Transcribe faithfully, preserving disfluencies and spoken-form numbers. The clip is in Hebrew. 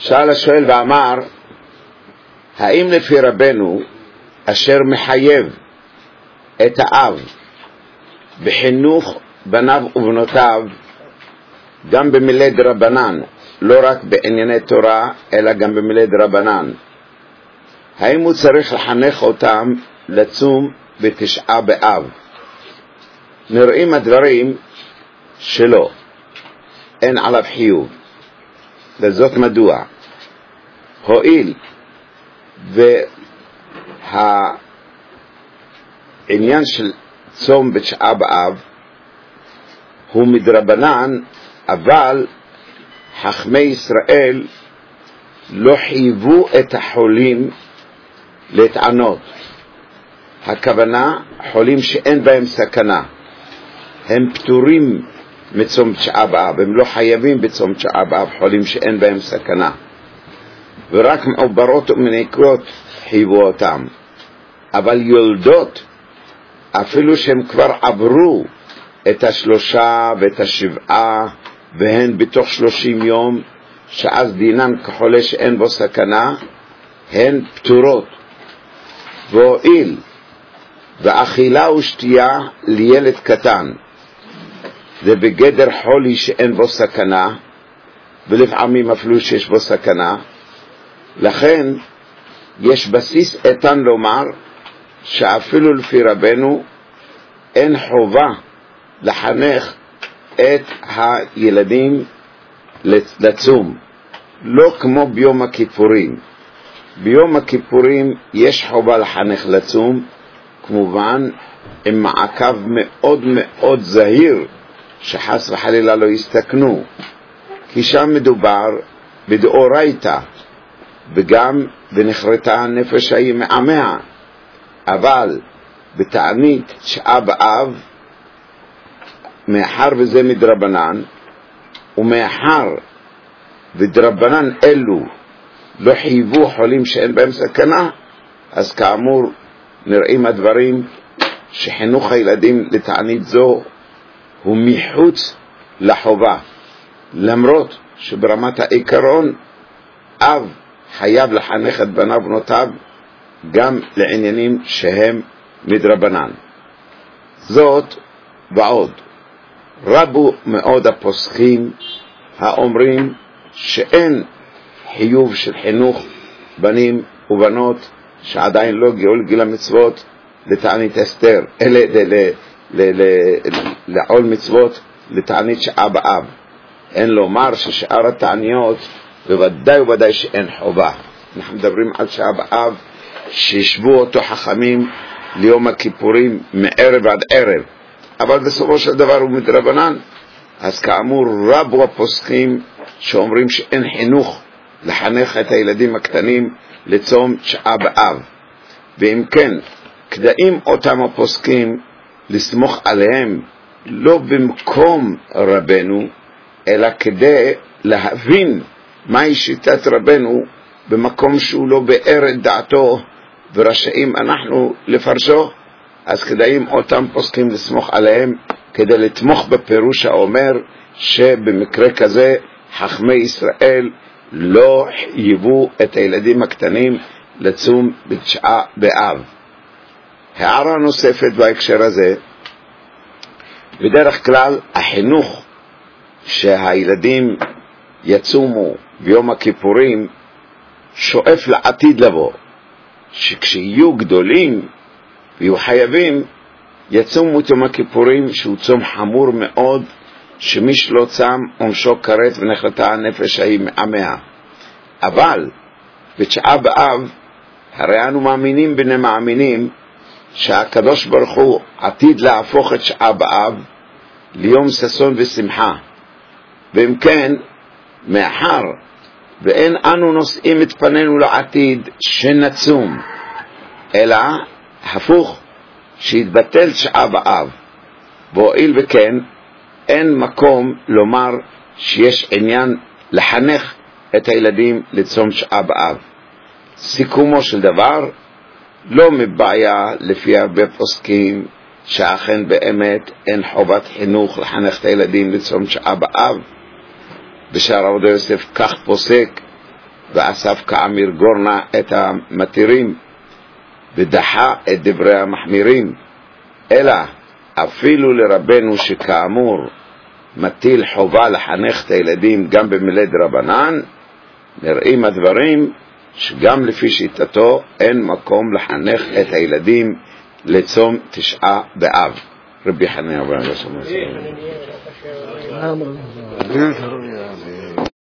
שאל השואל ואמר, האם לפי רבנו אשר מחייב את האב בחינוך בניו ובנותיו גם במילי דרבנן, לא רק בענייני תורה אלא גם במילי דרבנן, האם הוא צריך לחנך אותם לצום בתשעה באב? נראים הדברים שלא, אין עליו חיוב. וזאת מדוע? הואיל והעניין של צום בתשעה באב הוא מדרבנן, אבל חכמי ישראל לא חייבו את החולים להתענות. הכוונה, חולים שאין בהם סכנה, הם פטורים מצום תשעה באב, הם לא חייבים בצום תשעה באב, חולים שאין בהם סכנה, ורק מעוברות ומניקות חייבו אותם. אבל יולדות, אפילו שהם כבר עברו את השלושה ואת השבעה, והן בתוך שלושים יום, שאז דינן כחולה שאין בו סכנה, הן פטורות. והואיל ואכילה ושתייה לילד קטן זה בגדר חולי שאין בו סכנה, ולפעמים אפילו שיש בו סכנה, לכן יש בסיס איתן לומר שאפילו לפי רבנו אין חובה לחנך את הילדים לצום, לא כמו ביום הכיפורים. ביום הכיפורים יש חובה לחנך לצום, כמובן עם מעקב מאוד מאוד זהיר שחס וחלילה לא יסתכנו, כי שם מדובר בדאורייתא, וגם ונחרטה הנפש ההיא מעמיה. אבל בתענית תשעה באב, מאחר וזה מדרבנן, ומאחר ודרבנן אלו לא חייבו חולים שאין בהם סכנה, אז כאמור נראים הדברים שחינוך הילדים לתענית זו הוא מחוץ לחובה, למרות שברמת העיקרון אב חייב לחנך את בניו ובנותיו גם לעניינים שהם מדרבנן. זאת ועוד, רבו מאוד הפוסקים האומרים שאין חיוב של חינוך בנים ובנות שעדיין לא גיעו לגיל המצוות לתענית אסתר, אלה לעול מצוות לתענית תשעה באב. אין לומר ששאר התעניות בוודאי ובוודאי שאין חובה. אנחנו מדברים על תשעה באב שישבו אותו חכמים ליום הכיפורים מערב עד ערב, אבל בסופו של דבר הוא מדרבנן. אז כאמור רבו הפוסקים שאומרים שאין חינוך לחנך את הילדים הקטנים לצום תשעה באב. ואם כן, כדאים אותם הפוסקים לסמוך עליהם לא במקום רבנו, אלא כדי להבין מהי שיטת רבנו במקום שהוא לא באר את דעתו ורשאים אנחנו לפרשו. אז כדאים אותם פוסקים לסמוך עליהם כדי לתמוך בפירוש האומר שבמקרה כזה חכמי ישראל לא חייבו את הילדים הקטנים לצום בתשעה באב. הערה נוספת בהקשר הזה, בדרך כלל החינוך שהילדים יצומו ביום הכיפורים שואף לעתיד לבוא, שכשיהיו גדולים ויהיו חייבים יצומו את יום הכיפורים, שהוא צום חמור מאוד, שמי שלא צם עונשו כרת ונחרטה הנפש ההיא מעמיה. אבל בתשעה באב הרי אנו מאמינים בני מאמינים שהקדוש ברוך הוא עתיד להפוך את תשעה באב ליום ששון ושמחה. ואם כן, מאחר ואין אנו נושאים את פנינו לעתיד שנצום, אלא הפוך, שיתבטל תשעה באב, והואיל וכן אין מקום לומר שיש עניין לחנך את הילדים לצום תשעה באב. סיכומו של דבר, לא מבעיה לפי הרבה פוסקים שאכן באמת אין חובת חינוך לחנך את הילדים לצום תשעה באב. בשער עבודה יוסף כך פוסק ואסף כאמיר גורנה את המתירים, ודחה את דברי המחמירים, אלא אפילו לרבנו שכאמור מטיל חובה לחנך את הילדים גם במילי דרבנן, נראים הדברים שגם לפי שיטתו אין מקום לחנך את הילדים לצום תשעה באב. רבי חנינא בן עקשיא